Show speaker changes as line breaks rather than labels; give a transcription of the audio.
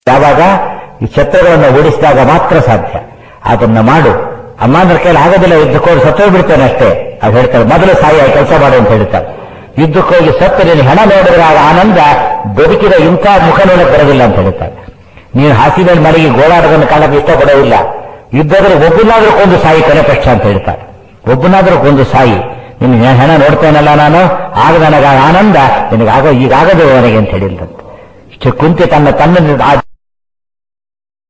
ಯಾವಾಗ ಈ ಶತ್ರುಗಳನ್ನು ಓಡಿಸಿದಾಗ ಮಾತ್ರ ಸಾಧ್ಯ. ಅದನ್ನ ಮಾಡು. ಅಮ್ಮ ಅಂದ್ರೆ ಕೈಲಿ ಆಗೋದಿಲ್ಲ, ಯುದ್ಧಕ್ಕೋಗಿ ಸತ್ತೋಗ್ಬಿಡ್ತೇನೆ ಅಷ್ಟೇ. ಅದು ಹೇಳ್ತಾರೆ, ಮೊದಲು ಸಾಯಿ ಕೆಲಸ ಮಾಡು ಅಂತ ಹೇಳ್ತಾರೆ. ಯುದ್ಧಕ್ಕೋಗಿ ಸತ್ತು ನೀನು ಹೆಣ ನೋಡಿದ್ರೆ ಆಗ ಆನಂದ ಬದುಕಿದ ಇಂಥ ಮುಖ ನೋಡಕ್ಕೆ ಬರೋದಿಲ್ಲ ಅಂತ ಹೇಳ್ತಾರೆ. ನೀನು ಹಾಸಿನ ಮನೆಗೆ ಗೋಳಾಡೋದನ್ನು ಕಾಣಕ್ಕೆ ಇಷ್ಟಪಡೋದಿಲ್ಲ. ಯುದ್ಧದಲ್ಲಿ ಒಬ್ಬನಾದ್ರೂ ಕೊಂದು ಸಾಯಿ ಕಡೆಪಕ್ಷ ಅಂತ ಹೇಳ್ತಾರೆ. ಒಬ್ಬನಾದ್ರೂ ಕೊಂದು ಸಾಯಿ, ನಿನ್ನ ಹೆಣ ನೋಡ್ತೇನಲ್ಲ ನಾನು, ಆಗ ನನಗ ಆನಂದ, ನಿನಗಾಗೋ ಈಗಾಗದು ನನಗೆ ಅಂತ ಹೇಳಿದಂತೆ. ಕುಂತಿ ತನ್ನ